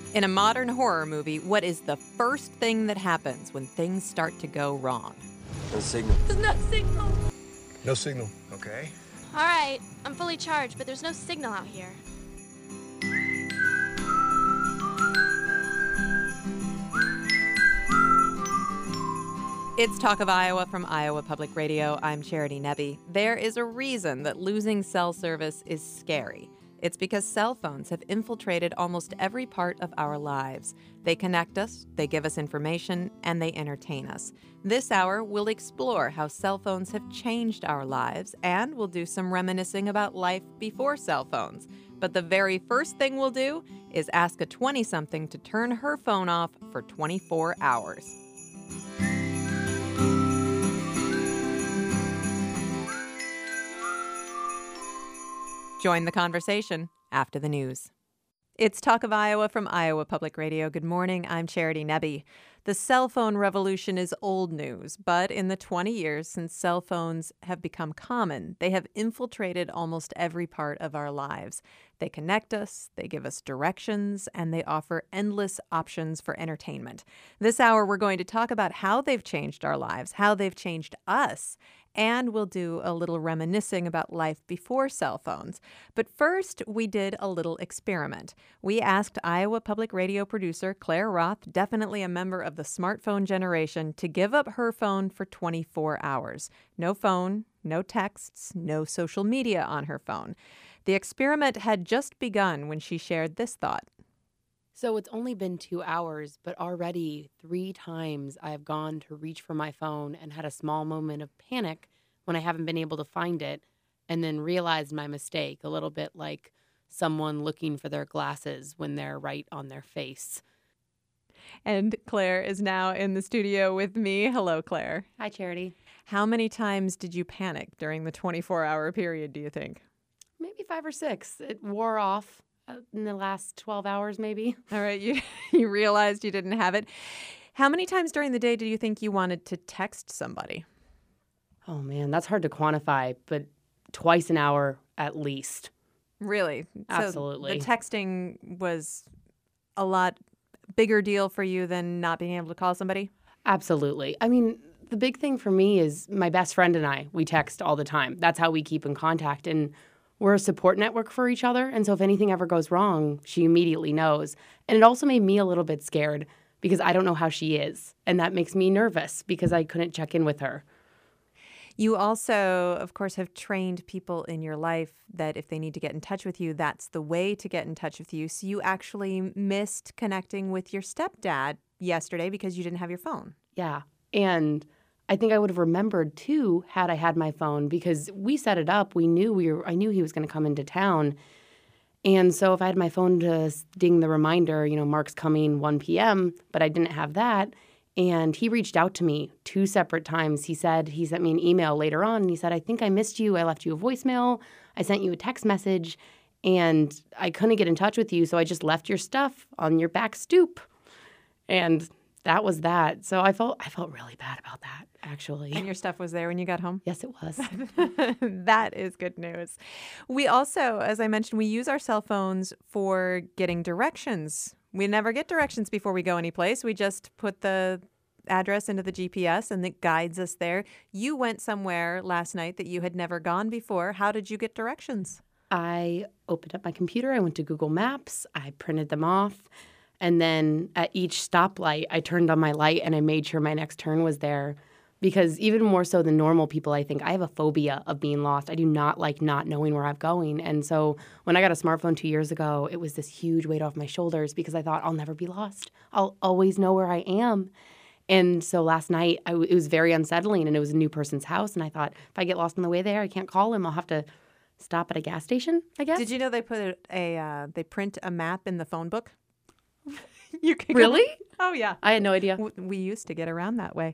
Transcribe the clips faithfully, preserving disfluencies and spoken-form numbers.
In a modern horror movie, what is the first thing that happens when things start to go wrong? No signal. There's no signal. No signal. Okay. All right, I'm fully charged, but there's no signal out here. It's Talk of Iowa from Iowa Public Radio. I'm Charity Nebbe. There is a reason that losing cell service is scary. It's because cell phones have infiltrated almost every part of our lives. They connect us, they give us information, and they entertain us. This hour, we'll explore how cell phones have changed our lives, and we'll do some reminiscing about life before cell phones. But the very first thing we'll do is ask a twenty-something to turn her phone off for twenty-four hours. Join the conversation after the news. It's Talk of Iowa from Iowa Public Radio. Good morning, I'm Charity Nebbe. The cell phone revolution is old news, but in the twenty years since cell phones have become common, they have infiltrated almost every part of our lives. They connect us, they give us directions, and they offer endless options for entertainment. This hour, we're going to talk about how they've changed our lives, how they've changed us, and we'll do a little reminiscing about life before cell phones. But first, we did a little experiment. We asked Iowa Public Radio producer Claire Roth, definitely a member of the smartphone generation, to give up her phone for twenty-four hours. No phone, no texts, no social media on her phone. The experiment had just begun when she shared this thought. So it's only been two hours, but already three times I have gone to reach for my phone and had a small moment of panic when I haven't been able to find it, and then realized my mistake, a little bit like someone looking for their glasses when they're right on their face. And Claire is now in the studio with me. Hello, Claire. Hi, Charity. How many times did you panic during the twenty-four hour period, do you think? Maybe five or six. It wore off in the last twelve hours, maybe. All right, you you realized you didn't have it. How many times during the day did you think you wanted to text somebody? Oh, man, that's hard to quantify, but twice an hour at least. Really? Absolutely. So the texting was a lot bigger deal for you than not being able to call somebody? Absolutely. I mean, the big thing for me is my best friend and I, we text all the time. That's how we keep in contact. And we're a support network for each other, and so if anything ever goes wrong, she immediately knows. And it also made me a little bit scared because I don't know how she is, and that makes me nervous because I couldn't check in with her. You also, of course, have trained people in your life that if they need to get in touch with you, that's the way to get in touch with you. So you actually missed connecting with your stepdad yesterday because you didn't have your phone. Yeah, and I think I would have remembered, too, had I had my phone, because we set it up. We knew we were, I knew he was going to come into town. And so if I had my phone to ding the reminder, you know, Mark's coming one p.m., but I didn't have that. And he reached out to me two separate times. He said, he sent me an email later on, and he said, I think I missed you. I left you a voicemail. I sent you a text message, and I couldn't get in touch with you, so I just left your stuff on your back stoop. And that was that. So I felt I felt really bad about that, actually. And your stuff was there when you got home? Yes, it was. That is good news. We also, as I mentioned, we use our cell phones for getting directions. We never get directions before we go anyplace. We just put the address into the G P S and it guides us there. You went somewhere last night that you had never gone before. How did you get directions? I opened up my computer. I went to Google Maps. I printed them off. And then at each stoplight, I turned on my light and I made sure my next turn was there. Because even more so than normal people, I think I have a phobia of being lost. I do not like not knowing where I'm going. And so when I got a smartphone two years ago, it was this huge weight off my shoulders because I thought I'll never be lost. I'll always know where I am. And so last night, I, it was very unsettling, and it was a new person's house. And I thought, if I get lost on the way there, I can't call him. I'll have to stop at a gas station, I guess. Did you know they put a, a uh, they print a map in the phone book? You can Really? Go, oh, yeah. I had no idea. We used to get around that way.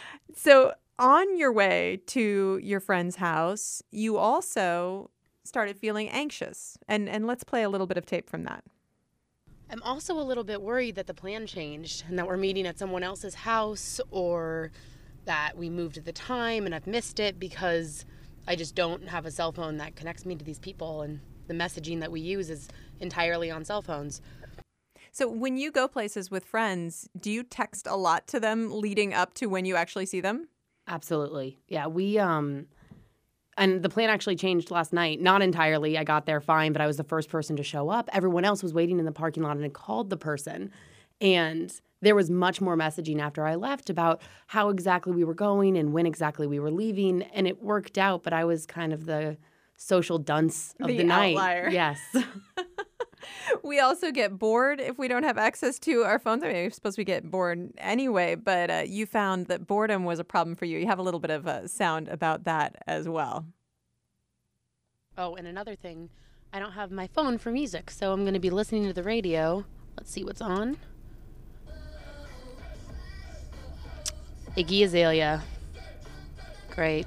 So on your way to your friend's house, you also started feeling anxious. And and let's play a little bit of tape from that. I'm also a little bit worried that the plan changed and that we're meeting at someone else's house, or that we moved at the time and I've missed it because I just don't have a cell phone that connects me to these people, and the messaging that we use is entirely on cell phones. So when you go places with friends, do you text a lot to them leading up to when you actually see them? Absolutely. Yeah, we um and the plan actually changed last night. Not entirely. I got there fine, but I was the first person to show up. Everyone else was waiting in the parking lot and had called the person. And there was much more messaging after I left about how exactly we were going and when exactly we were leaving. And it worked out, but I was kind of the social dunce of The the, night. outlier. Yes. We also get bored if we don't have access to our phones. I mean, we're supposed to get bored anyway, but uh, you found that boredom was a problem for you. You have a little bit of a sound about that as well. Oh, and another thing, I don't have my phone for music, so I'm going to be listening to the radio. Let's see what's on. Iggy Azalea. Great.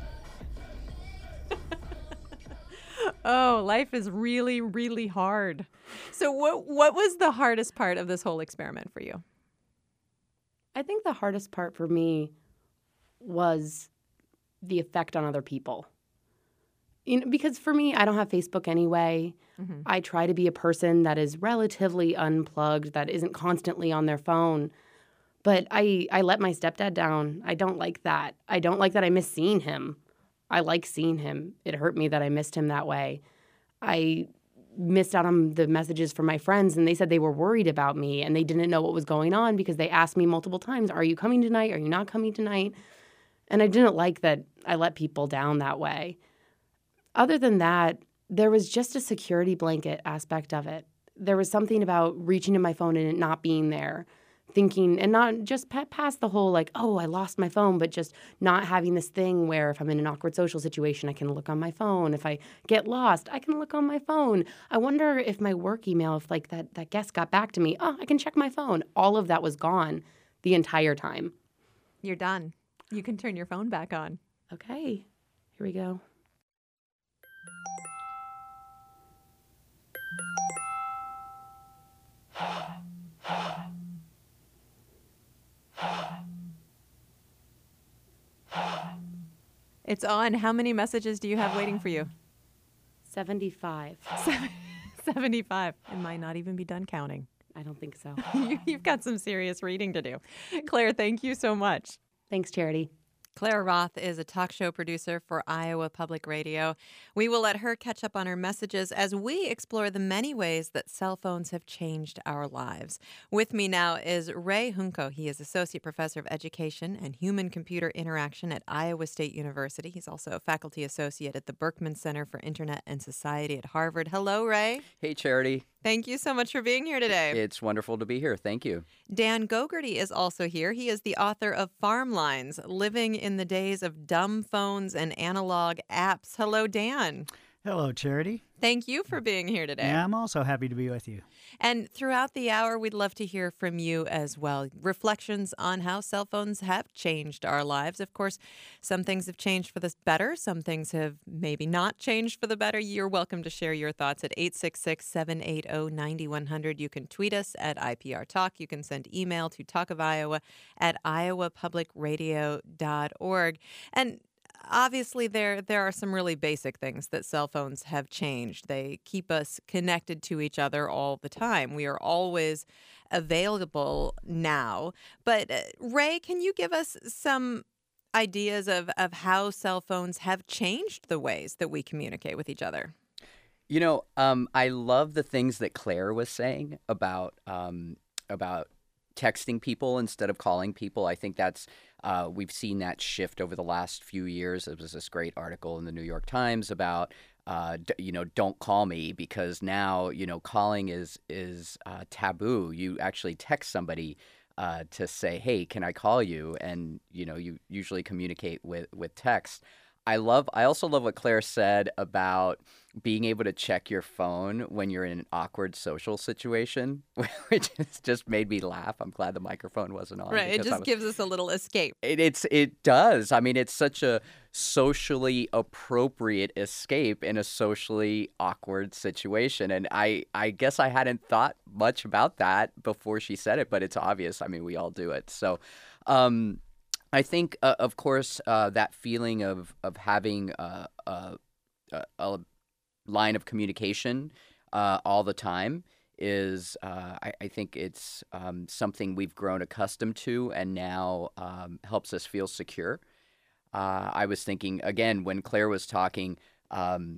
Oh, life is really, really hard. So what what was the hardest part of this whole experiment for you? I think the hardest part for me was the effect on other people. You know, because for me, I don't have Facebook anyway. Mm-hmm. I try to be a person that is relatively unplugged, that isn't constantly on their phone. But I, I let my stepdad down. I don't like that. I don't like that I miss seeing him. I like seeing him. It hurt me that I missed him that way. I missed out on the messages from my friends, and they said they were worried about me, and they didn't know what was going on because they asked me multiple times, are you coming tonight? Are you not coming tonight? And I didn't like that I let people down that way. Other than that, there was just a security blanket aspect of it. There was something about reaching in my phone and it not being there, thinking, and not just past the whole like, oh, I lost my phone, but just not having this thing where if I'm in an awkward social situation, I can look on my phone. If I get lost, I can look on my phone. I wonder if my work email, if like that, that guest got back to me, oh, I can check my phone. All of that was gone the entire time. You're done. You can turn your phone back on. Okay, here we go. It's on. How many messages do you have waiting for you? seventy-five. seventy-five. It might not even be done counting. I don't think so. You, you've got some serious reading to do. Claire, thank you so much. Thanks, Charity. Claire Roth is a talk show producer for Iowa Public Radio. We will let her catch up on her messages as we explore the many ways that cell phones have changed our lives. With me now is Ray Hunko. He is Associate Professor of Education and Human-Computer Interaction at Iowa State University. He's also a Faculty Associate at the Berkman Center for Internet and Society at Harvard. Hello, Ray. Hey, Charity. Thank you so much for being here today. It's wonderful to be here. Thank you. Dan Gogarty is also here. He is the author of Farm Lines, Living in the Days of Dumb Phones and Analog Apps. Hello, Dan. Hello, Charity. Thank you for being here today. Yeah, I'm also happy to be with you. And throughout the hour, we'd love to hear from you as well. Reflections on how cell phones have changed our lives. Of course, some things have changed for the better. Some things have maybe not changed for the better. You're welcome to share your thoughts at eight six six, seven eight zero, nine one zero zero. You can tweet us at I P R Talk. You can send email to talkofiowa at iowa public radio dot org. And obviously, there there are some really basic things that cell phones have changed. They keep us connected to each other all the time. We are always available now. But uh, Ray, can you give us some ideas of, of how cell phones have changed the ways that we communicate with each other? You know, um, I love the things that Claire was saying about um, about texting people instead of calling people. I think that's Uh, we've seen that shift over the last few years. There was this great article in the New York Times about, uh, d- you know, don't call me, because now, you know, calling is is uh, taboo. You actually text somebody uh, to say, hey, can I call you? And, you know, you usually communicate with, with text. I love. I also love what Claire said about being able to check your phone when you're in an awkward social situation, which has just made me laugh. I'm glad the microphone wasn't on. Right. It because I just was- gives us a little escape. It, it's it does. I mean, it's such a socially appropriate escape in a socially awkward situation, and I I guess I hadn't thought much about that before she said it, but it's obvious. I mean, we all do it. So. Um, I think, uh, of course, uh, that feeling of of having uh, a, a, a line of communication uh, all the time is uh, I, I think it's um, something we've grown accustomed to and now um, helps us feel secure. Uh, I was thinking, again, when Claire was talking, um,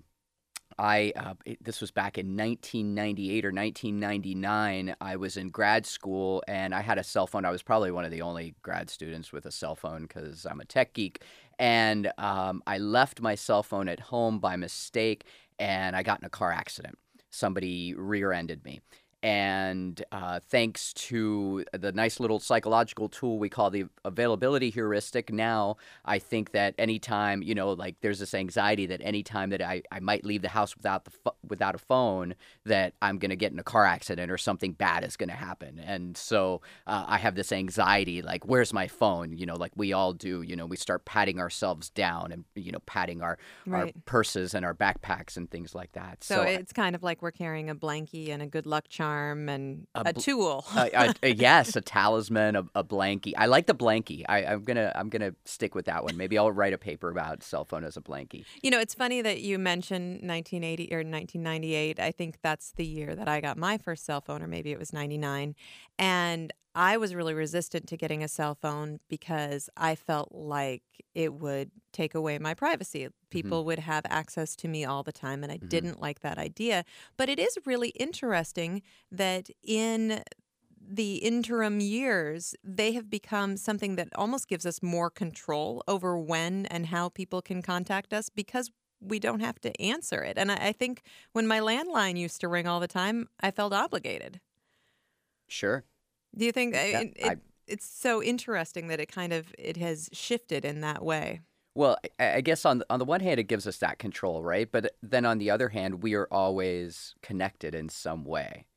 I uh, it, this was back in nineteen ninety-eight or nineteen ninety-nine. I was in grad school and I had a cell phone. I was probably one of the only grad students with a cell phone because I'm a tech geek. And um, I left my cell phone at home by mistake and I got in a car accident. Somebody rear-ended me. And uh, thanks to the nice little psychological tool we call the availability heuristic, now I think that anytime, you know, like there's this anxiety that anytime that I, I might leave the house without the fo- without a phone, that I'm going to get in a car accident or something bad is going to happen. And so uh, I have this anxiety, like, where's my phone? You know, like we all do, you know, we start patting ourselves down and, you know, patting our, our Right. purses and our backpacks and things like that. So, it's kind of like we're carrying a blankie and a good luck charm and A a, bl- tool. uh, uh, uh, yes, a talisman, a, a blankie. I like the blankie. I, I'm gonna I'm gonna stick with that one. Maybe I'll write a paper about cell phone as a blankie. You know, it's funny that you mentioned nineteen eighty or nineteen ninety-eight. I think that's the year that I got my first cell phone, or maybe it was ninety-nine. And I was really resistant to getting a cell phone because I felt like it would take away my privacy. People would have access to me all the time, and I Mhm. didn't like that idea. But it is really interesting that in the interim years, they have become something that almost gives us more control over when and how people can contact us because we don't have to answer it. And I, I think when my landline used to ring all the time, I felt obligated. Sure. Do you think I- Yeah, it, I- it, it's so interesting that it kind of it has shifted in that way? Well, I I guess on the, on the one hand, it gives us that control, right? But then on the other hand, we are always connected in some way.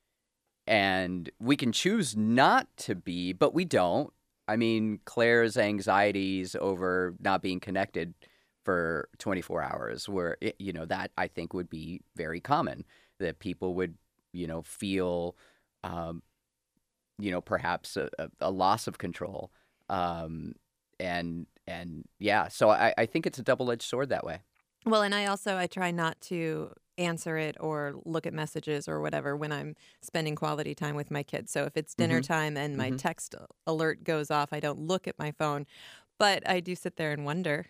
And we can choose not to be, but we don't. I mean, Claire's anxieties over not being connected for twenty-four hours, where, it, you know, that I think would be very common, that people would, you know, feel, um, you know, perhaps a, a, a loss of control. Um, and, and yeah, so I, I think it's a double-edged sword that way. Well, and I also I try not to answer it or look at messages or whatever when I'm spending quality time with my kids. So if it's dinner Mhm. time and my Mhm. text alert goes off, I don't look at my phone. But I do sit there and wonder,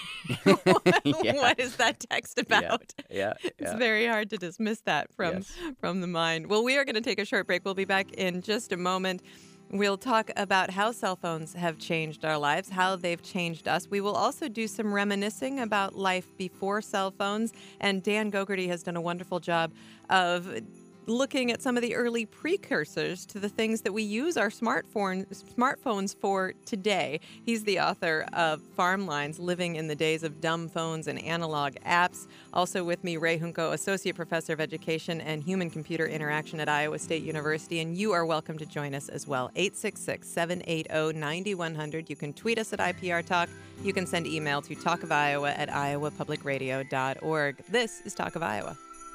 what, Yeah. what is that text Yeah, about? yeah, It's yeah. very hard to dismiss that from Yes. from the mind. Well, we are going to take a short break. We'll be back in just a moment. We'll talk about how cell phones have changed our lives, how they've changed us. We will also do some reminiscing about life before cell phones. And Dan Gogarty has done a wonderful job of looking at some of the early precursors to the things that we use our smartphone, smartphones for today. He's the author of Farm Lines, Living in the Days of Dumb Phones and Analog Apps. Also with me, Ray Junco, Associate Professor of Education and Human-Computer Interaction at Iowa State University. And you are welcome to join us as well. eight six six, seven eight zero, nine one zero zero. You can tweet us at I P R Talk. You can send email to talkofiowa at iowa public radio dot org. This is Talk of Iowa.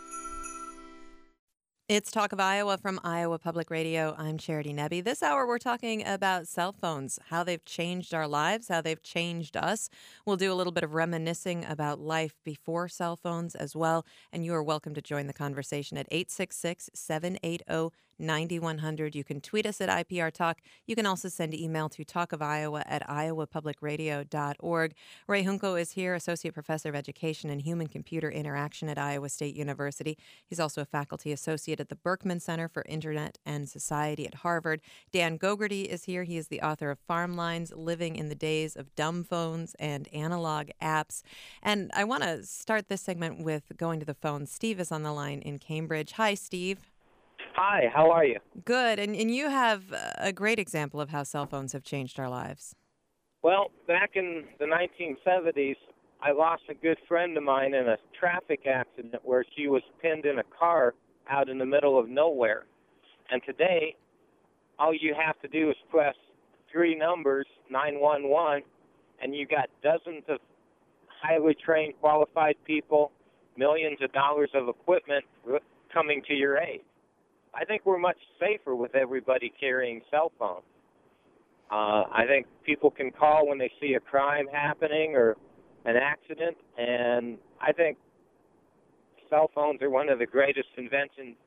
It's Talk of Iowa from Iowa Public Radio. I'm Charity Nebbe. This hour, we're talking about cell phones, how they've changed our lives, how they've changed us. We'll do a little bit of reminiscing about life before cell phones as well. And you are welcome to join the conversation at eight six six, seven eight zero, nine one zero zero. You can tweet us at I P R Talk. You can also send email to talkofiowa at iowa public radio dot org. Ray Junco is here, Associate Professor of Education and Human-Computer Interaction at Iowa State University. He's also a faculty associate at the Berkman Center for Internet and Society at Harvard. Dan Gogarty is here. He is the author of Farm Lines, Living in the Days of Dumb Phones and Analog Apps. And I want to start this segment with going to the phone. Steve is on the line in Cambridge. Hi, Steve. Hi, how are you? Good. And, and you have a great example of how cell phones have changed our lives. Well, back in the nineteen seventies, I lost a good friend of mine in a traffic accident where she was pinned in a car out in the middle of nowhere. And today, all you have to do is press three numbers, nine one one, and you got dozens of highly trained, qualified people, millions of dollars of equipment coming to your aid. I think we're much safer with everybody carrying cell phones. Uh, I think people can call when they see a crime happening or an accident, and I think cell phones are one of the greatest inventions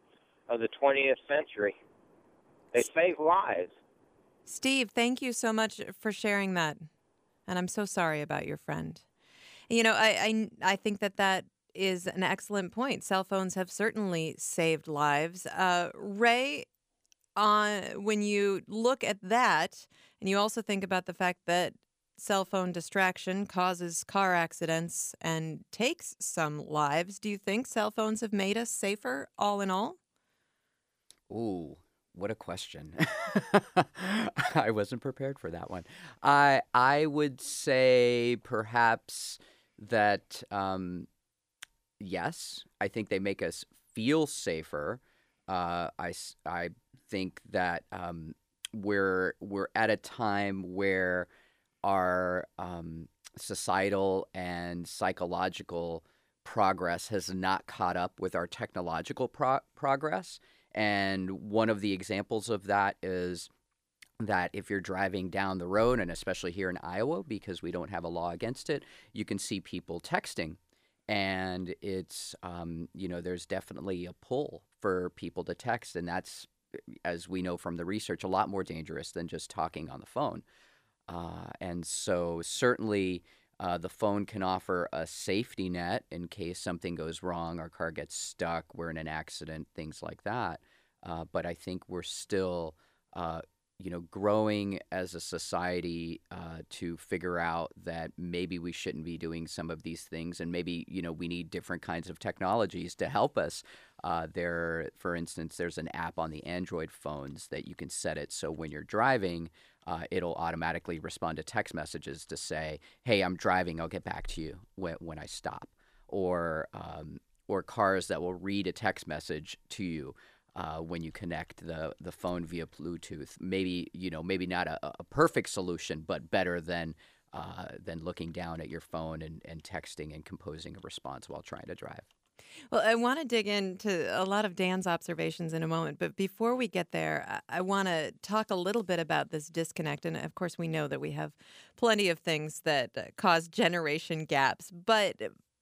of the twentieth century. They save lives. Steve, thank you so much for sharing that. And I'm so sorry about your friend. You know, I, I, I think that that is an excellent point. Cell phones have certainly saved lives. Uh, Ray, on when you look at that, and you also think about the fact that cell phone distraction causes car accidents and takes some lives, do you think cell phones have made us safer all in all? Ooh, what a question. I wasn't prepared for that one. I I would say perhaps that um, yes, I think they make us feel safer. Uh, I, s- I think that um, we're we're at a time where our um, societal and psychological progress has not caught up with our technological pro- progress. And one of the examples of that is that if you're driving down the road, and especially here in Iowa, because we don't have a law against it, you can see people texting. And it's, um, you know, there's definitely a pull for people to text. And that's, as we know from the research, a lot more dangerous than just talking on the phone. Uh, and so certainly uh, the phone can offer a safety net in case something goes wrong, our car gets stuck, we're in an accident, things like that. Uh, but I think we're still, uh, you know, growing as a society uh, to figure out that maybe we shouldn't be doing some of these things, and maybe, you know, we need different kinds of technologies to help us. Uh, there, for instance, there's an app on the Android phones that you can set it so when you're driving, uh, it'll automatically respond to text messages to say, "Hey, I'm driving. I'll get back to you when when I stop," or um, or cars that will read a text message to you uh, when you connect the the phone via Bluetooth. Maybe, you know, maybe not a, a perfect solution, but better than uh, than looking down at your phone and, and texting and composing a response while trying to drive. Well, I want to dig into a lot of Dan's observations in a moment, but before we get there, I, I want to talk a little bit about this disconnect. And of course, we know that we have plenty of things that uh, cause generation gaps, but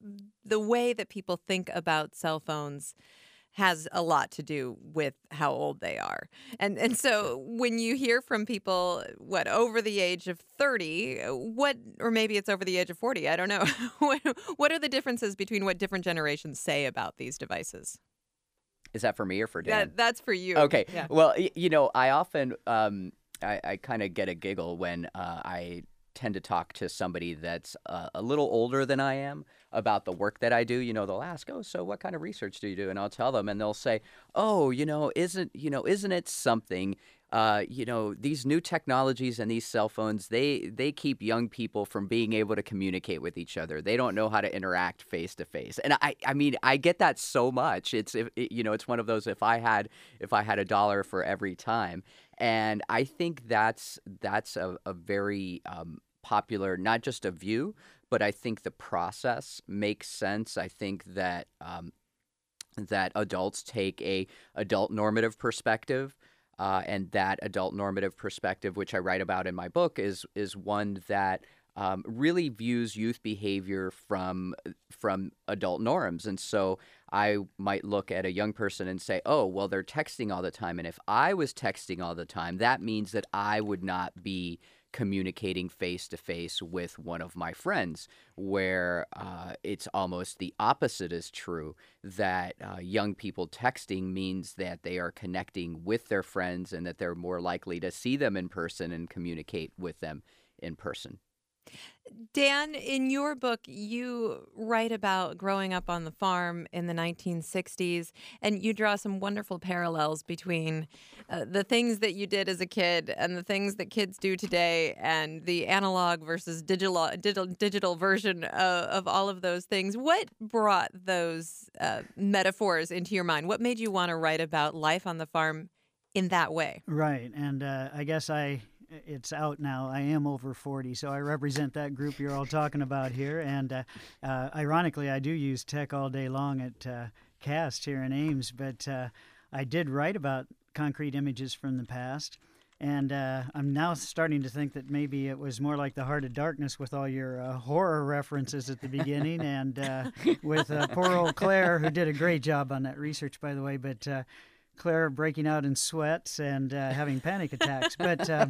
the way that people think about cell phones has a lot to do with how old they are. And and so when you hear from people, what, over the age of thirty, what, or maybe it's over the age of forty, I don't know. what, what are the differences between what different generations say about these devices? Is that for me or for Dan? That, that's for you. Okay. Yeah. Well, y- you know, I often, um, I, I kind of get a giggle when uh, I tend to talk to somebody that's uh, a little older than I am about the work that I do. You know, they'll ask, "Oh, so what kind of research do you do?" And I'll tell them, and they'll say, "Oh, you know, isn't you know, isn't it something? Uh, you know, these new technologies and these cell phones, they they keep young people from being able to communicate with each other. They don't know how to interact face to face." And I, I mean, I get that so much. It's if it, you know, it's one of those, if I had if I had a dollar for every time. And I think that's that's a, a very um, popular, not just a view, but I think the process makes sense. I think that um, that adults take a adult normative perspective, uh, and that adult normative perspective, which I write about in my book, is is one that um, really views youth behavior from from adult norms. And so I might look at a young person and say, "Oh, well, they're texting all the time, and if I was texting all the time, that means that I would not be communicating face to face with one of my friends," where uh, it's almost the opposite is true, that uh, young people texting means that they are connecting with their friends and that they're more likely to see them in person and communicate with them in person. Dan, in your book, you write about growing up on the farm in the nineteen sixties, and you draw some wonderful parallels between uh, the things that you did as a kid and the things that kids do today, and the analog versus digital digital, digital version of, of all of those things. What brought those uh, metaphors into your mind? What made you want to write about life on the farm in that way? Right. And uh, I guess I it's out now. I am over forty, so I represent that group you're all talking about here. And uh, uh, ironically, I do use tech all day long at uh, CAST here in Ames, but uh, I did write about concrete images from the past. And uh, I'm now starting to think that maybe it was more like the Heart of Darkness with all your uh, horror references at the beginning, and uh, with uh, poor old Claire, who did a great job on that research, by the way. But uh, Claire breaking out in sweats and uh, having panic attacks. But uh,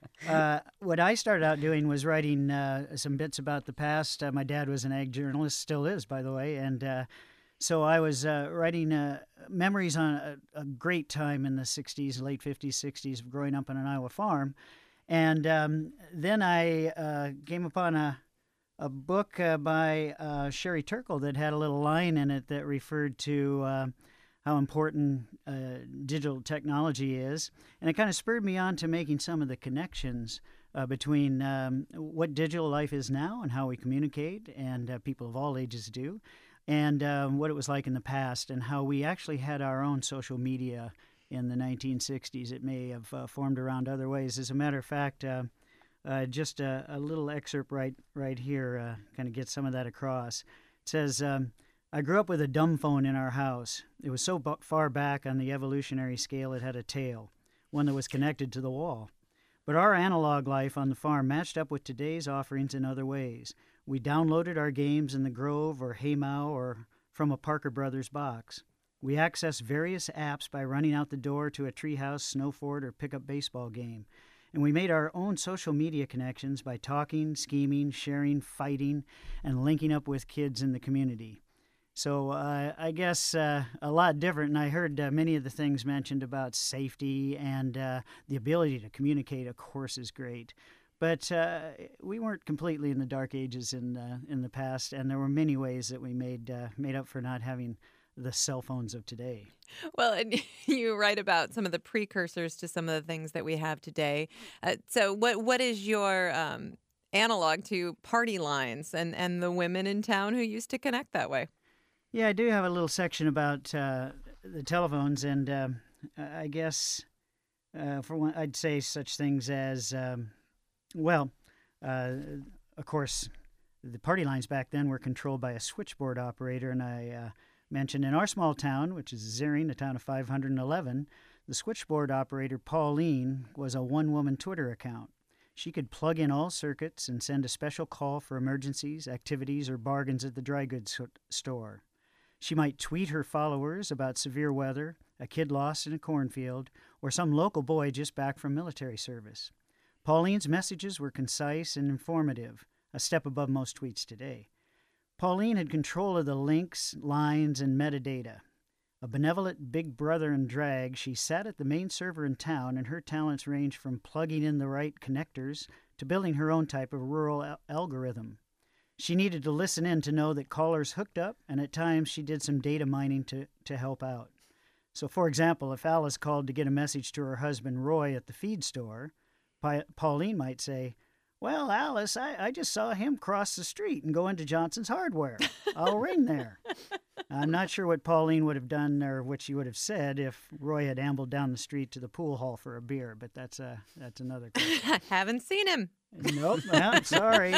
uh, what I started out doing was writing uh, some bits about the past. Uh, my dad was an ag journalist, still is, by the way, and uh, so I was uh, writing uh, memories on a, a great time in the sixties, late fifties, sixties, of growing up on an Iowa farm. And um, then I uh, came upon a a book uh, by uh, Sherry Turkle that had a little line in it that referred to uh, how important uh, digital technology is. And it kind of spurred me on to making some of the connections uh, between um, what digital life is now and how we communicate, and uh, people of all ages do, and um, what it was like in the past, and how we actually had our own social media in the nineteen sixties. It may have uh, formed around other ways. As a matter of fact, uh, uh, just a, a little excerpt right, right here uh, kind of gets some of that across. It says, um, I grew up with a dumb phone in our house. It was so b- far back on the evolutionary scale it had a tail, one that was connected to the wall. But our analog life on the farm matched up with today's offerings in other ways. We downloaded our games in the Grove or Haymow or from a Parker Brothers box. We accessed various apps by running out the door to a treehouse, snow fort, or pickup baseball game. And we made our own social media connections by talking, scheming, sharing, fighting, and linking up with kids in the community. So uh, I guess uh, a lot different, and I heard uh, many of the things mentioned about safety and uh, the ability to communicate, of course, is great. But uh, we weren't completely in the dark ages in uh, in the past, and there were many ways that we made uh, made up for not having the cell phones of today. Well, and you write about some of the precursors to some of the things that we have today. Uh, so what what is your um, analog to party lines and, and the women in town who used to connect that way? Yeah, I do have a little section about uh, the telephones, and um, I guess uh, for one, I'd say such things as, um, well, uh, of course, the party lines back then were controlled by a switchboard operator, and I uh, mentioned in our small town, which is Zering, a town of five hundred eleven, the switchboard operator, Pauline, was a one-woman Twitter account. She could plug in all circuits and send a special call for emergencies, activities, or bargains at the dry goods store. She might tweet her followers about severe weather, a kid lost in a cornfield, or some local boy just back from military service. Pauline's messages were concise and informative, a step above most tweets today. Pauline had control of the links, lines, and metadata. A benevolent big brother in drag, she sat at the main server in town, and her talents ranged from plugging in the right connectors to building her own type of rural al- algorithm. She needed to listen in to know that callers hooked up, and at times she did some data mining to, to help out. So, for example, if Alice called to get a message to her husband Roy at the feed store, pa- Pauline might say, well, Alice, I, I just saw him cross the street and go into Johnson's Hardware. I'll ring there. I'm not sure what Pauline would have done or what she would have said if Roy had ambled down the street to the pool hall for a beer, but that's a, that's another question. I haven't seen him. Nope, well, sorry.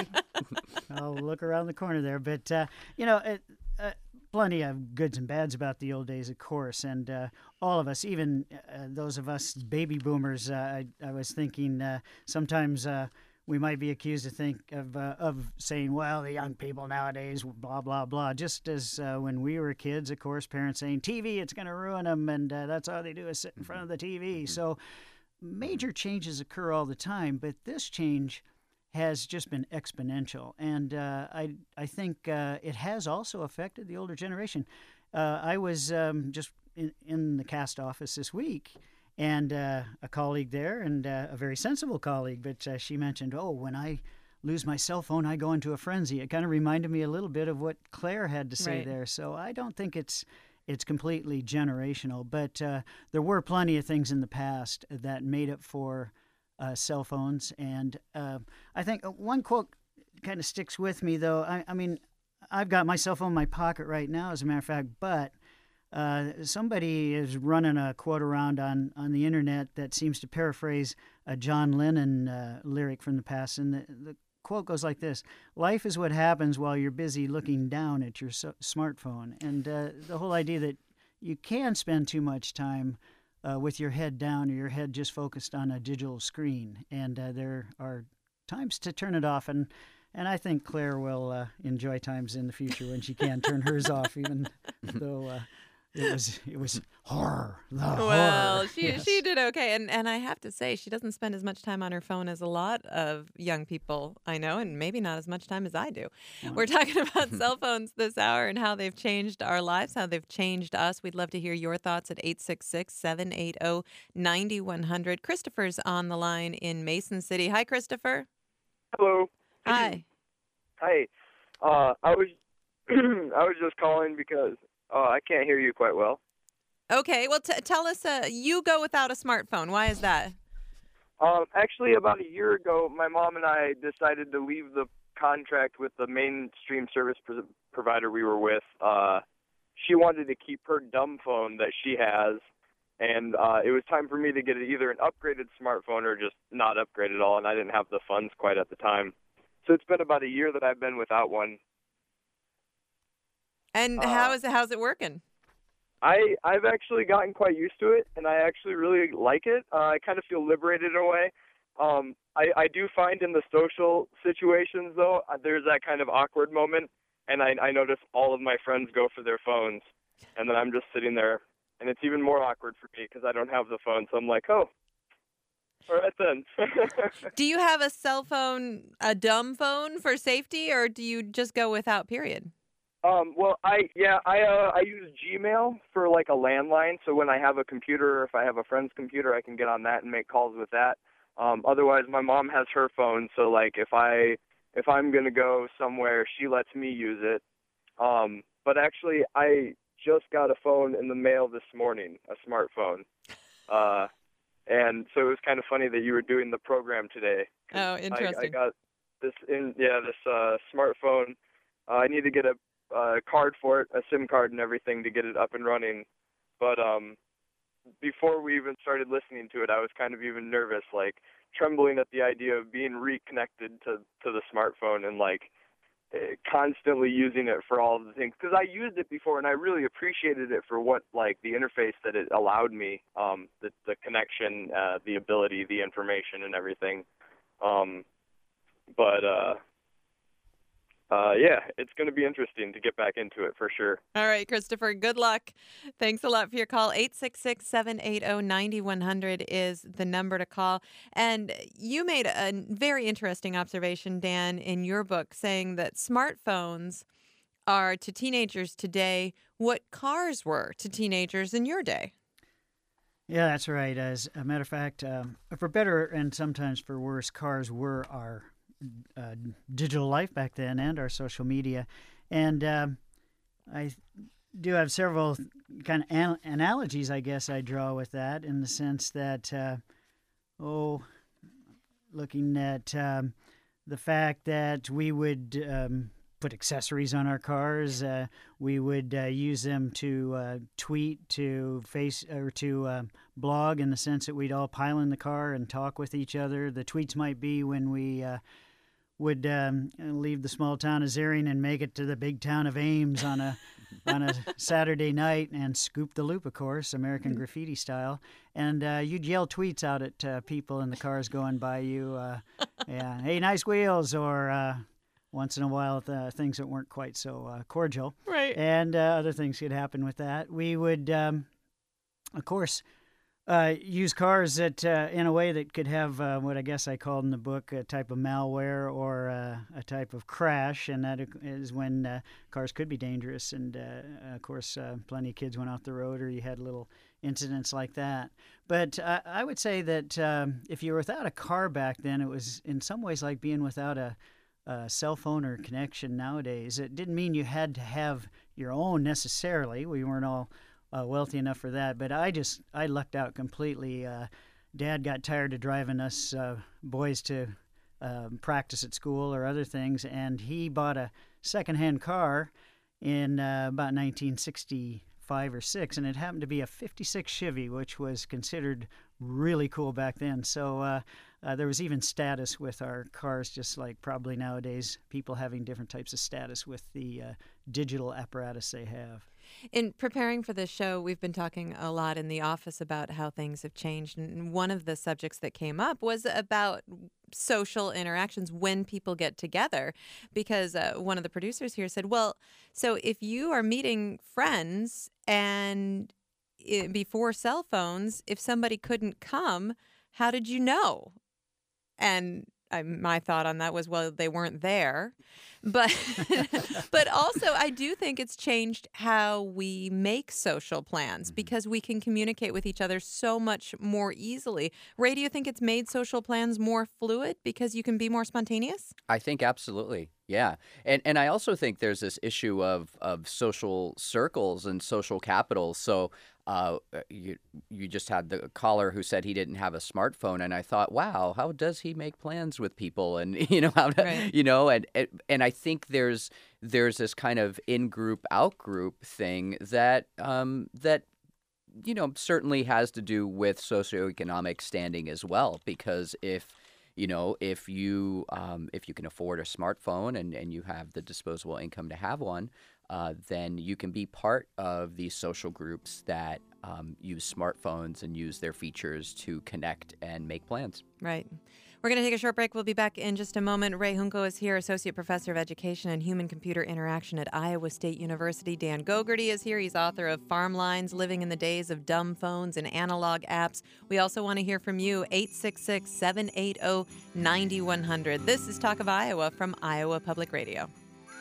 I'll look around the corner there. But, uh, you know, it, uh, plenty of goods and bads about the old days, of course. And uh, all of us, even uh, those of us baby boomers, uh, I, I was thinking uh, sometimes uh, we might be accused of think of uh, of saying, well, the young people nowadays, blah, blah, blah. Just as uh, when we were kids, of course, parents saying, T V, it's going to ruin them. And uh, that's all they do is sit in front of the T V. So major changes occur all the time, but this change has just been exponential, and uh, I I think uh, it has also affected the older generation. Uh, I was um, just in, in the cast office this week, and uh, a colleague there, and uh, a very sensible colleague, but uh, she mentioned, oh, when I lose my cell phone, I go into a frenzy. It kind of reminded me a little bit of what Claire had to say Right. there. So I don't think it's it's completely generational, but uh, there were plenty of things in the past that made up for uh, cell phones. And uh, I think one quote kind of sticks with me, though. I, I mean, I've got my cell phone in my pocket right now, as a matter of fact, but uh, somebody is running a quote around on, on the internet that seems to paraphrase a John Lennon uh, lyric from the past. And the, the quote goes like this: life is what happens while you're busy looking down at your so- smartphone. And uh, the whole idea that you can spend too much time uh, with your head down or your head just focused on a digital screen. And uh, there are times to turn it off. And, and I think Claire will uh, enjoy times in the future when she can turn hers off, even though uh, it was it was horror. The Well, horror. she Yes. she did okay, and and I have to say she doesn't spend as much time on her phone as a lot of young people I know, and maybe not as much time as I do. We're talking about cell phones this hour and how they've changed our lives, how they've changed us. We'd love to hear your thoughts at eight six six, seven eight zero, nine one zero zero. Christopher's on the line in Mason City. Hi, Christopher. Hello. Hi. Hi. Uh, I was I was just calling because uh, I can't hear you quite well. Okay, well, t- tell us. Uh, you go without a smartphone. Why is that? Um, actually, about a year ago, my mom and I decided to leave the contract with the mainstream service pro- provider we were with. Uh, she wanted to keep her dumb phone that she has, and uh, it was time for me to get either an upgraded smartphone or just not upgrade at all, and I didn't have the funds quite at the time. So it's been about a year that I've been without one. And Uh, how is it? How's it working? I, I've actually gotten quite used to it, and I actually really like it. Uh, I kind of feel liberated in a way. Um, I, I do find in the social situations, though, uh, there's that kind of awkward moment, and I, I notice all of my friends go for their phones, and then I'm just sitting there, and it's even more awkward for me because I don't have the phone, so I'm like, oh, all right then. Do you have a cell phone, a dumb phone for safety, or do you just go without, period? Um, well, I yeah, I uh, I use Gmail for like a landline. So when I have a computer, or if I have a friend's computer, I can get on that and make calls with that. Um, otherwise, my mom has her phone. So like if I if I'm gonna go somewhere, she lets me use it. Um, but actually, I just got a phone in the mail this morning, a smartphone. Uh, and so it was kind of funny that you were doing the program today. Oh, I, interesting. I got this in yeah this uh, smartphone. Uh, I need to get a uh, card for it, a SIM card and everything to get it up and running. But um, before we even started listening to it, I was kind of even nervous, like trembling at the idea of being reconnected to to the smartphone and like eh, constantly using it for all of the things. Because I used it before and I really appreciated it for what like the interface that it allowed me, um, the the connection, uh, the ability, the information, and everything. Um, but uh, Uh, yeah, it's going to be interesting to get back into it for sure. All right, Christopher, good luck. Thanks a lot for your call. eight six six, seven eight zero, nine one zero zero is the number to call. And you made a very interesting observation, Dan, in your book, saying that smartphones are to teenagers today what cars were to teenagers in your day. Yeah, that's right. As a matter of fact, um, for better and sometimes for worse, cars were our uh, digital life back then and our social media. And um, I do have several kind of an- analogies, I guess, I draw with that in the sense that, uh, oh, looking at um, the fact that we would um, put accessories on our cars, uh, we would uh, use them to uh, tweet, to face, or to uh, blog, in the sense that we'd all pile in the car and talk with each other. The tweets might be when we uh, would um, leave the small town of Zering and make it to the big town of Ames on a on a Saturday night and scoop the loop, of course, American Graffiti style. And uh, you'd yell tweets out at uh, people in the cars going by you. Uh, yeah, hey, nice wheels, or uh, once in a while uh, things that weren't quite so uh, cordial. Right. And uh, other things could happen with that. We would, um, of course, Uh, use cars that uh, in a way that could have uh, what I guess I called in the book a type of malware or uh, a type of crash, and that is when uh, cars could be dangerous. And uh, of course, uh, plenty of kids went off the road, or you had little incidents like that. But uh, I would say that um, if you were without a car back then, it was in some ways like being without a, a cell phone or connection nowadays. It didn't mean you had to have your own necessarily. We weren't all Uh, wealthy enough for that, but I just I lucked out completely. Uh, Dad got tired of driving us uh, boys to um, practice at school or other things, and he bought a secondhand car in uh, about nineteen sixty-five or six, and it happened to be a fifty-six Chevy, which was considered really cool back then. So uh, uh, there was even status with our cars, just like probably nowadays people having different types of status with the uh, digital apparatus they have. In preparing for this show, we've been talking a lot in the office about how things have changed. And one of the subjects that came up was about social interactions when people get together. Because uh, one of the producers here said, well, so if you are meeting friends and i before cell phones, if somebody couldn't come, how did you know? And I, my thought on that was, well, they weren't there. But but also, I do think it's changed how we make social plans because we can communicate with each other so much more easily. Ray, do you think it's made social plans more fluid because you can be more spontaneous? I think absolutely. Yeah. And and I also think there's this issue of of social circles and social capital. So uh, you you just had the caller who said he didn't have a smartphone, and I thought, wow, how does he make plans with people? And you know how to, Right. you know, and and and I think there's there's this kind of in group out group thing that um that you know certainly has to do with socioeconomic standing as well, because if you know, if you um, if you can afford a smartphone and, and you have the disposable income to have one, uh, then you can be part of these social groups that um, use smartphones and use their features to connect and make plans. Right. We're going to take a short break. We'll be back in just a moment. Ray Junco is here, Associate Professor of Education and Human-Computer Interaction at Iowa State University. Dan Gogarty is here. He's author of Farm Lines, Living in the Days of Dumb Phones and Analog Apps. We also want to hear from you, eight six six, seven eight zero, nine one zero zero. This is Talk of Iowa from Iowa Public Radio.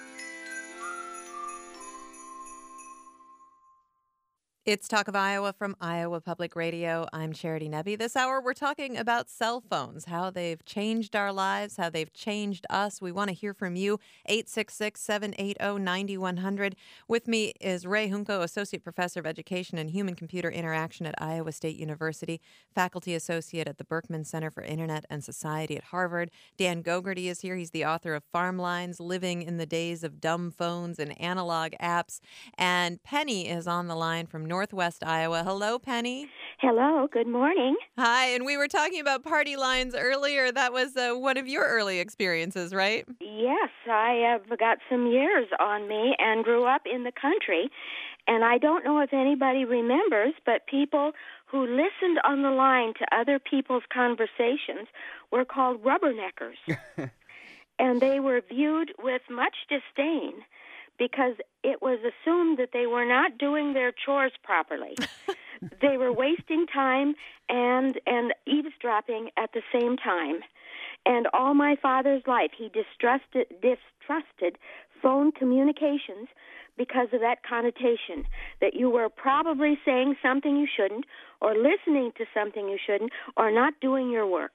It's Talk of Iowa from Iowa Public Radio. I'm Charity Nebbe. This hour, we're talking about cell phones, how they've changed our lives, how they've changed us. We want to hear from you, eight six six, seven eight zero, nine one zero zero. With me is Ray Junco, Associate Professor of Education and Human-Computer Interaction at Iowa State University, Faculty Associate at the Berkman Center for Internet and Society at Harvard. Dan Gogarty is here. He's the author of Farm Lines, Living in the Days of Dumb Phones and Analog Apps. And Penny is on the line from North Northwest Iowa. Hello, Penny. Hello, good morning. Hi, and we were talking about party lines earlier. That was uh, one of your early experiences, right? Yes, I have got some years on me and grew up in the country. And I don't know if anybody remembers, but people who listened on the line to other people's conversations were called rubberneckers. And they were viewed with much disdain, because it was assumed that they were not doing their chores properly. They were wasting time and and eavesdropping at the same time. And all my father's life, he distrusted distrusted phone communications because of that connotation, that you were probably saying something you shouldn't, or listening to something you shouldn't, or not doing your work.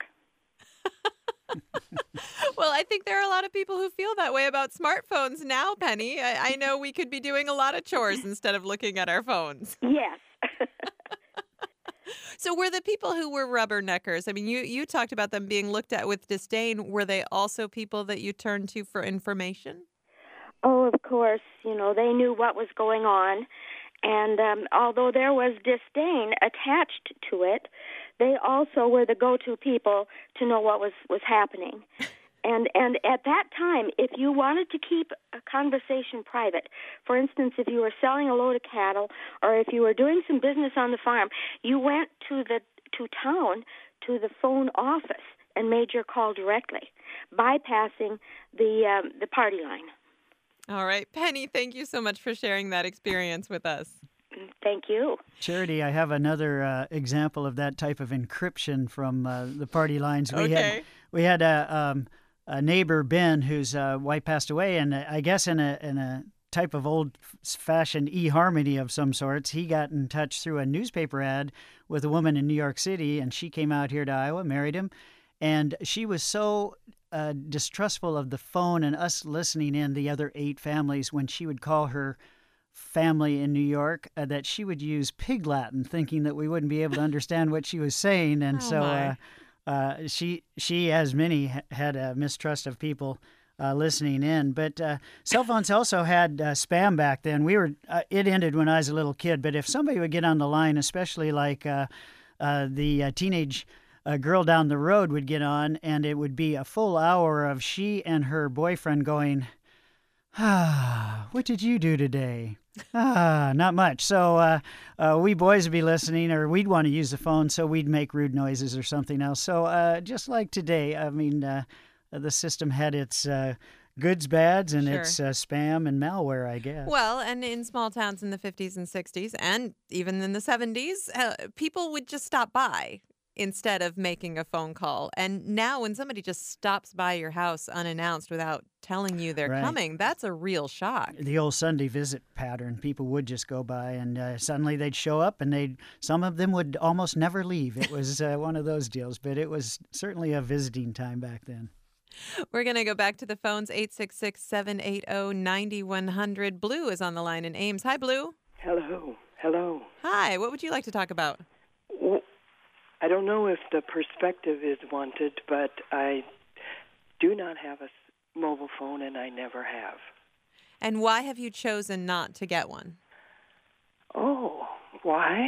Well, I think there are a lot of people who feel that way about smartphones now, Penny. I, I know we could be doing a lot of chores instead of looking at our phones. Yes. So were the people who were rubberneckers, I mean, you, you talked about them being looked at with disdain. Were they also people that you turned to for information? Oh, of course. You know, they knew what was going on. And um, although there was disdain attached to it, they also were the go-to people to know what was, was happening. And and at that time, if you wanted to keep a conversation private, for instance, if you were selling a load of cattle or if you were doing some business on the farm, you went to the to town to the phone office and made your call directly, bypassing the um, the party line. All right. Penny, thank you so much for sharing that experience with us. Thank you. Charity, I have another uh, example of that type of encryption from uh, the party lines. We Okay. had we had a, um, a neighbor, Ben, whose uh, wife passed away, and uh, I guess in a in a type of old-fashioned e-harmony of some sorts, he got in touch through a newspaper ad with a woman in New York City, and she came out here to Iowa, married him, and she was so uh, distrustful of the phone and us listening in, the other eight families, when she would call her family in New York, uh, that she would use Pig Latin, thinking that we wouldn't be able to understand what she was saying. And Oh, so my. uh, uh, she, she, as many, ha- had a mistrust of people uh, listening in. But uh, cell phones also had uh, spam back then. We were uh, it ended when I was a little kid, but if somebody would get on the line, especially like uh, uh, the uh, teenage a girl down the road would get on, and it would be a full hour of she and her boyfriend going, Ah, what did you do today? Ah, not much. So uh, uh, we boys would be listening, or we'd want to use the phone, so we'd make rude noises or something else. So uh, just like today, I mean, uh, the system had its uh, goods, bads, and Sure. its uh, spam and malware, I guess. Well, and in small towns in the fifties and sixties, and even in the seventies, uh, people would just stop by instead of making a phone call. And now when somebody just stops by your house unannounced without telling you they're Right. coming, that's a real shock. The old Sunday visit pattern. People would just go by, and uh, suddenly they'd show up, and they'd some of them would almost never leave. It was uh, one of those deals, but it was certainly a visiting time back then. We're going to go back to the phones, eight six six, seven eight zero, nine one zero zero. Blue is on the line in Ames. Hi, Blue. Hello. Hello. Hi. What would you like to talk about? W- I don't know if the perspective is wanted, but I do not have a s- mobile phone, and I never have. And why have you chosen not to get one? Oh, why?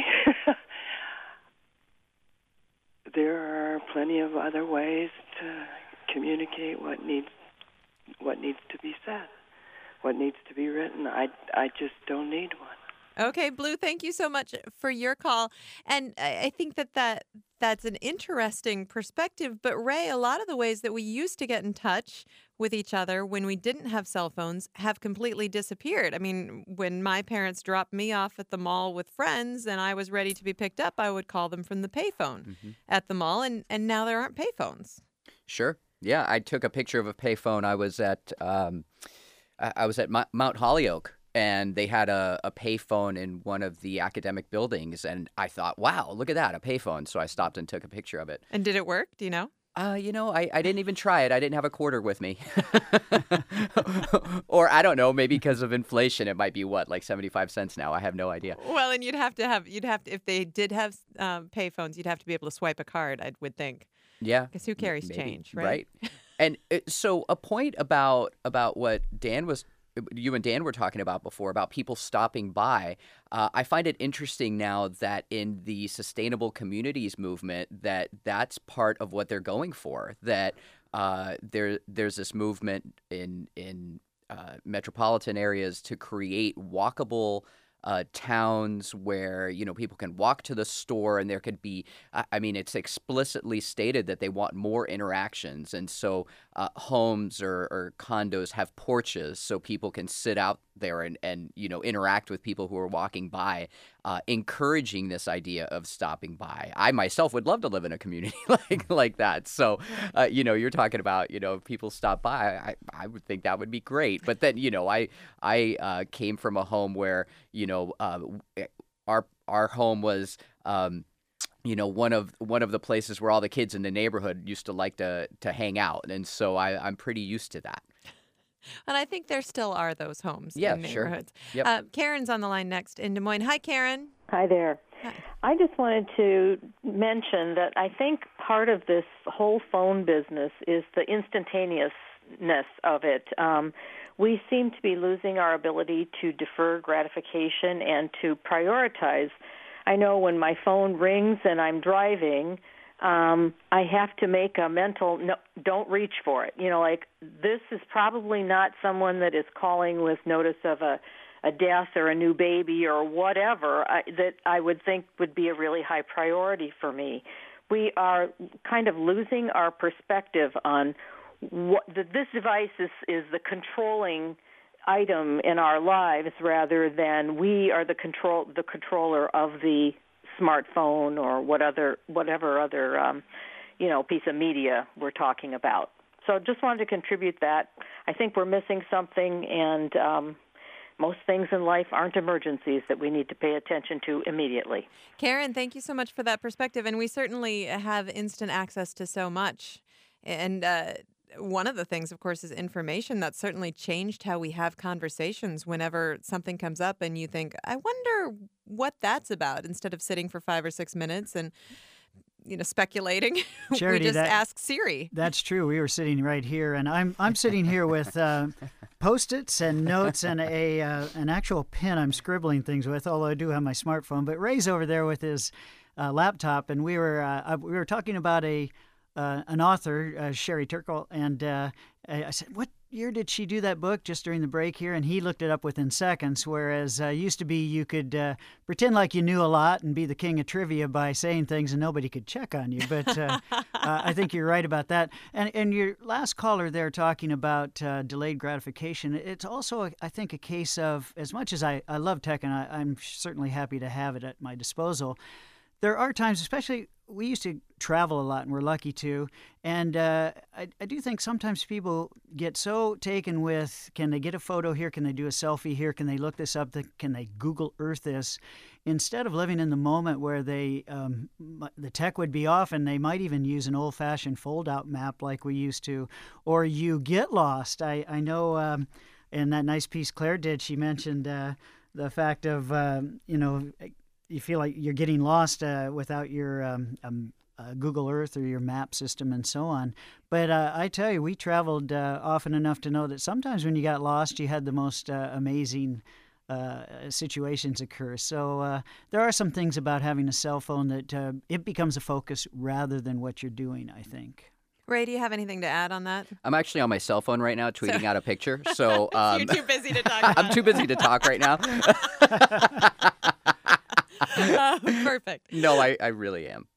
There are plenty of other ways to communicate what needs what needs to be said, what needs to be written. I, I just don't need one. Okay, Blue, thank you so much for your call. And I I think that, that that's an interesting perspective. But Ray, a lot of the ways that we used to get in touch with each other when we didn't have cell phones have completely disappeared. I mean, when my parents dropped me off at the mall with friends and I was ready to be picked up, I would call them from the payphone Mm-hmm. at the mall. And, and now there aren't payphones. Sure. Yeah, I took a picture of a payphone. I was at um, I I was at Mo- Mount Holyoke, and they had a, a payphone in one of the academic buildings, and I thought, wow, look at that, a payphone. So I stopped and took a picture of it. And did it work? Do you know? Uh, you know, I, I didn't even try it. I didn't have a quarter with me. Or I don't know, maybe because of inflation, it might be what, like seventy-five cents now. I have no idea. Well, and you'd have to have, you'd have to, if they did have um, payphones, you'd have to be able to swipe a card, I would think. Yeah. Because who carries maybe, change, right? Right. And uh, so a point about about what Dan was, you and Dan were talking about before, about people stopping by. Uh, I find it interesting now that in the sustainable communities movement, that that's part of what they're going for. That uh, there there's this movement in in uh, metropolitan areas to create walkable Uh, towns where, you know, people can walk to the store, and there could be, I I mean, it's explicitly stated that they want more interactions. And so uh, homes or, or condos have porches so people can sit out there and, and, you know, interact with people who are walking by, uh, encouraging this idea of stopping by. I myself would love to live in a community like like that. So, uh, you know, you're talking about, you know, if people stop by, I, I would think that would be great. But then, you know, I, I uh, came from a home where, you know, uh, our our home was, um, you know, one of one of the places where all the kids in the neighborhood used to like to to hang out, and so I, I'm pretty used to that. And I think there still are those homes Yeah, in sure. neighborhoods. Yep. Uh, Karen's on the line next in Des Moines. Hi, Karen. Hi there. Hi. I just wanted to mention that I think part of this whole phone business is the instantaneousness of it. Um, we seem to be losing our ability to defer gratification and to prioritize. I know when my phone rings and I'm driving, um, I have to make a mental, no, don't reach for it. You know, like this is probably not someone that is calling with notice of a, a death or a new baby or whatever I, that I would think would be a really high priority for me. We are kind of losing our perspective on what the, this device is, is the controlling item in our lives rather than we are the control the controller of the smartphone or what other whatever other um, you know piece of media we're talking about. So just wanted to contribute that. I think we're missing something, and um, most things in life aren't emergencies that we need to pay attention to immediately. Karen, thank you so much for that perspective. And we certainly have instant access to so much. And uh, one of the things, of course, is information. That's certainly changed how we have conversations whenever something comes up and you think, I wonder what that's about, instead of sitting for five or six minutes and, you know, speculating. Charity, we just that- ask Siri. That's true. We were sitting right here, and I'm I'm sitting here with uh, Post-its and notes and a uh, an actual pen I'm scribbling things with, although I do have my smartphone. But Ray's over there with his uh, laptop, and we were uh, we were talking about a uh, an author, uh, Sherry Turkle, and uh, I I said, "What year did she do that book? Just during the break here, and he looked it up within seconds. Whereas uh, used to be you could uh, pretend like you knew a lot and be the king of trivia by saying things, and nobody could check on you. But uh, uh, I think you're right about that. And and your last caller there talking about uh, delayed gratification. It's also, I think, a case of, as much as I, I love tech, and I, I'm certainly happy to have it at my disposal, there are times, especially we used to travel a lot, and we're lucky to, and uh, I, I do think sometimes people get so taken with, can they get a photo here, can they do a selfie here, can they look this up, can they Google Earth this, instead of living in the moment where they um, the tech would be off, and they might even use an old-fashioned fold-out map like we used to, or you get lost. I, I know um, in that nice piece Claire did, she mentioned uh, the fact of, um, you know, you feel like you're getting lost uh, without your um, um, uh, Google Earth or your map system and so on. But uh, I tell you, we traveled uh, often enough to know that sometimes when you got lost, you had the most uh, amazing uh, situations occur. So uh, there are some things about having a cell phone that uh, it becomes a focus rather than what you're doing, I think. Ray, do you have anything to add on that? I'm actually on my cell phone right now tweeting so, out a picture. So um, you're too busy to talk about I'm too busy to talk right now. Uh, perfect. No, I, I really am.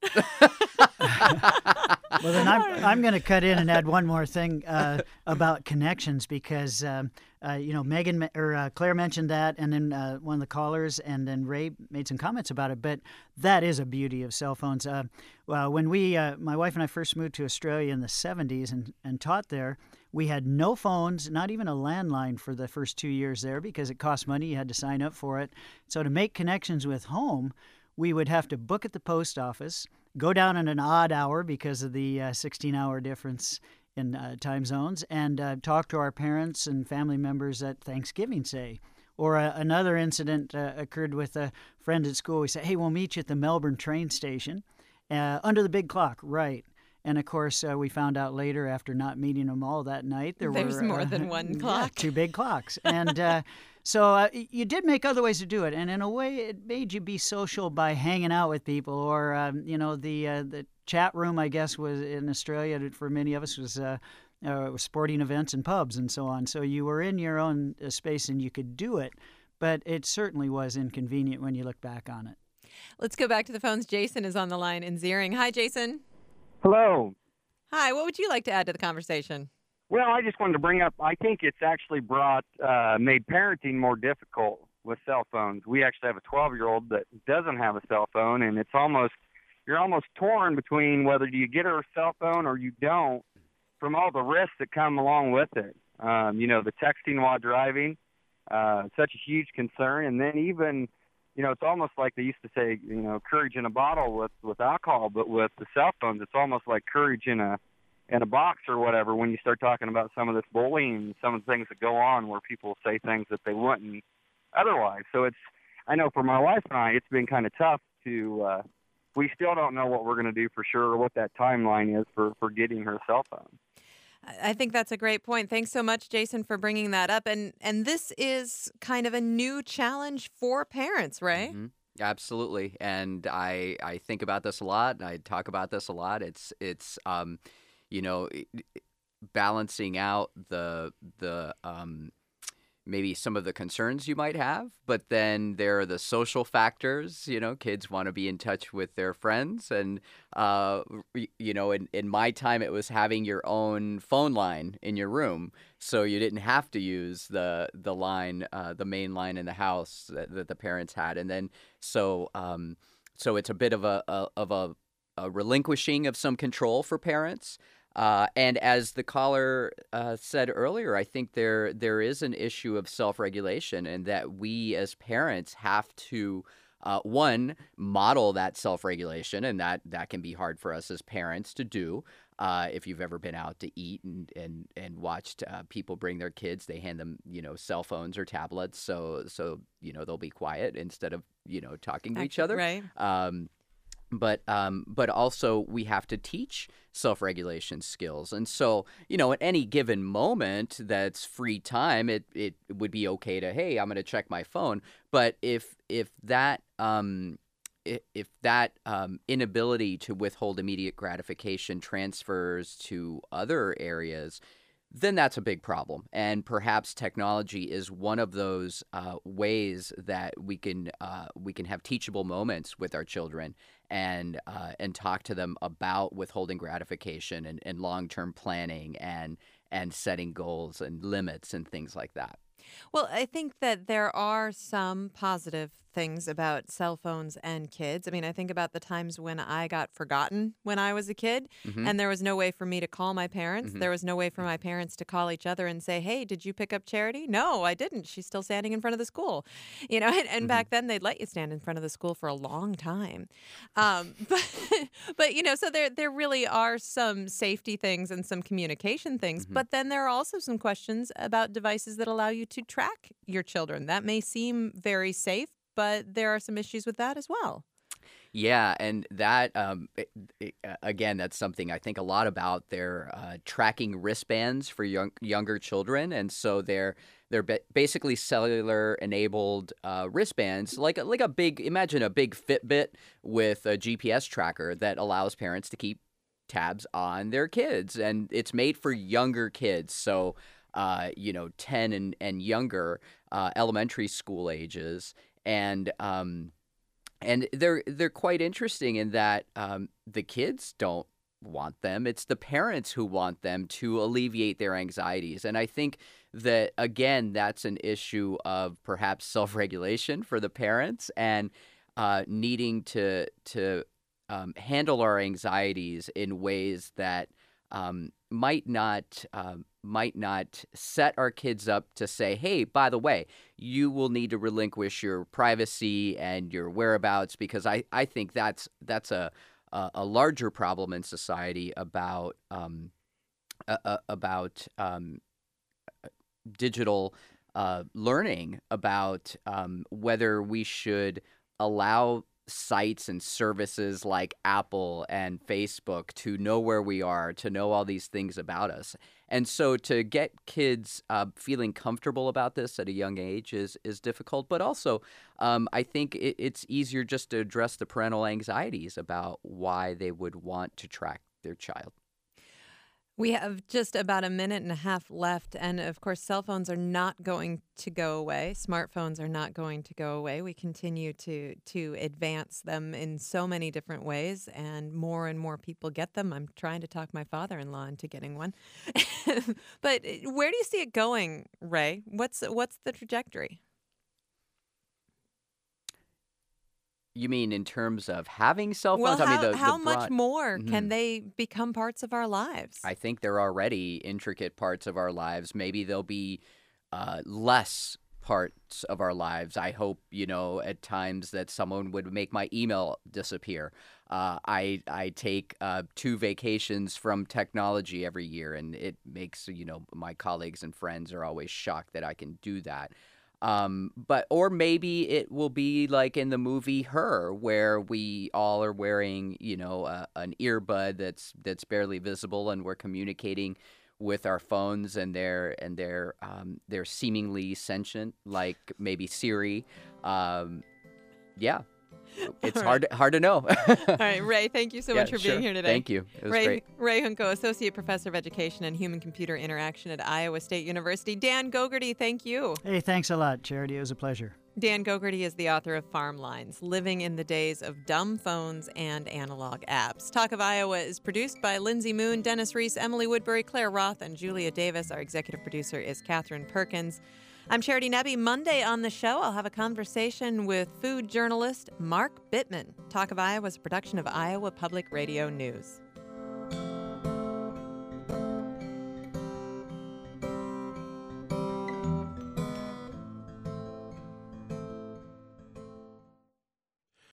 Well, then I'm, I'm going to cut in and add one more thing uh, about connections because, um, uh, you know, Megan or uh, Claire mentioned that, and then uh, one of the callers, and then Ray made some comments about it. But that is a beauty of cell phones. Uh, well, when we, uh, my wife and I first moved to Australia in the seventies and, and taught there, we had no phones, not even a landline for the first two years there because it cost money. You had to sign up for it. So to make connections with home, we would have to book at the post office, go down in an odd hour because of the uh, sixteen-hour difference in uh, time zones, and uh, talk to our parents and family members at Thanksgiving, say. Or uh, another incident uh, occurred with a friend at school. We said, hey, we'll meet you at the Melbourne train station uh, under the big clock, right? And, of course, uh, we found out later after not meeting them all that night, there There's were... There's more uh, than one clock. Yeah, two big clocks. And uh, so uh, you did make other ways to do it. And in a way, it made you be social by hanging out with people. Or, um, you know, the uh, the chat room, I guess, was in Australia, for many of us, was uh, uh, sporting events and pubs and so on. So you were in your own uh, space and you could do it. But it certainly was inconvenient when you look back on it. Let's go back to the phones. Jason is on the line in Ziering. Hi, Jason. Hello. Hi, what would you like to add to the conversation? Well, I just wanted to bring up, I think it's actually brought, uh, made parenting more difficult with cell phones. We actually have a twelve-year-old that doesn't have a cell phone, and it's almost, you're almost torn between whether do you get her a cell phone or you don't from all the risks that come along with it. Um, you know, the texting while driving, uh, such a huge concern, and then even, you know, it's almost like they used to say, you know, courage in a bottle with, with alcohol, but with the cell phones, it's almost like courage in a in a box or whatever when you start talking about some of this bullying, some of the things that go on where people say things that they wouldn't otherwise. So it's, I know for my wife and I, it's been kind of tough to, uh, we still don't know what we're going to do for sure or what that timeline is for, for getting her cell phone. I think that's a great point. Thanks so much, Jason, for bringing that up. And and this is kind of a new challenge for parents, right? Mm-hmm. Absolutely. And I I think about this a lot. And I talk about this a lot. It's it's um, you know, balancing out the the um, maybe some of the concerns you might have, but then there are the social factors. You know, kids want to be in touch with their friends, and uh, you know, in, in my time, it was having your own phone line in your room, so you didn't have to use the the line, uh, the main line in the house that, that the parents had, and then so um, so it's a bit of a, a of a, a relinquishing of some control for parents. Uh, and as the caller uh, said earlier, I think there there is an issue of self-regulation, and that we as parents have to, uh, one, model that self-regulation, and that, that can be hard for us as parents to do. Uh, if you've ever been out to eat and and and watched uh, people bring their kids, they hand them, you know, cell phones or tablets, so so you know they'll be quiet instead of, you know, talking to Actually, each other. Right. Um, But um, but also we have to teach self-regulation skills. And so, you know, at any given moment that's free time, it, it would be okay to, hey, I'm going to check my phone. But if if that um, if, if that um, inability to withhold immediate gratification transfers to other areas, then that's a big problem. And perhaps technology is one of those uh, ways that we can uh, we can have teachable moments with our children and uh, and talk to them about withholding gratification and, and long-term planning and and setting goals and limits and things like that. Well, I think that there are some positive things about cell phones and kids. I mean, I think about the times when I got forgotten when I was a kid, Mhm. and there was no way for me to call my parents. Mhm. There was no way for my parents to call each other and say, "Hey, did you pick up Charity?" No, I didn't. She's still standing in front of the school. You know, and, and Mhm. back then they'd let you stand in front of the school for a long time. Um, but, but you know, so there there really are some safety things and some communication things. Mhm. But then there are also some questions about devices that allow you to track your children. That may seem very safe, but there are some issues with that as well. Yeah, and that um, it, it, uh, again, that's something I think a lot about. They're uh, tracking wristbands for young, younger children, and so they're they're ba- basically cellular enabled uh, wristbands, like a, like a big imagine a big Fitbit with a G P S tracker that allows parents to keep tabs on their kids, and it's made for younger kids, so uh, you know, ten and and younger, uh, elementary school ages, and um, and they're they're quite interesting in that um, the kids don't want them. It's the parents who want them to alleviate their anxieties. And I think that, again, that's an issue of perhaps self-regulation for the parents and uh, needing to to um, handle our anxieties in ways that um, might not um, might not set our kids up to say, hey, by the way, you will need to relinquish your privacy and your whereabouts, because I, I think that's that's a, a a larger problem in society about um, uh, about um, digital uh, learning, about um, whether we should allow sites and services like Apple and Facebook to know where we are, to know all these things about us. And so to get kids uh, feeling comfortable about this at a young age is is difficult. But also, um, I think it, it's easier just to address the parental anxieties about why they would want to track their child. We have just about a minute and a half left. And of course, cell phones are not going to go away. Smartphones are not going to go away. We continue to to advance them in so many different ways, and more and more people get them. I'm trying to talk my father-in-law into getting one. But where do you see it going, Ray? What's what's the trajectory? You mean in terms of having cell Well, phones? how, I mean, the, how the much broad- more Mhm. can they become parts of our lives? I think they're already intricate parts of our lives. Maybe they'll be uh, less parts of our lives. I hope, you know, at times that someone would make my email disappear. Uh, I I take uh, two vacations from technology every year, and it makes, you know, my colleagues and friends are always shocked that I can do that. Um, but or maybe it will be like in the movie Her, where we all are wearing, you know, uh, an earbud that's that's barely visible, and we're communicating with our phones, and they're and they're um, they're seemingly sentient, like maybe Siri. Um, yeah, it's All hard hard to know. All right, Ray, thank you so Yeah, much for sure. being here today. Thank you. It was Ray, great. Ray Hunko, Associate Professor of Education and Human-Computer Interaction at Iowa State University. Dan Gogarty, thank you. Hey, thanks a lot, Charity. It was a pleasure. Dan Gogarty is the author of Farm Lines, Living in the Days of Dumb Phones and Analog Apps. Talk of Iowa is produced by Lindsay Moon, Dennis Reese, Emily Woodbury, Claire Roth, and Julia Davis. Our executive producer is Catherine Perkins. I'm Charity Nebbe. Monday on the show, I'll have a conversation with food journalist Mark Bittman. Talk of Iowa is a production of Iowa Public Radio News.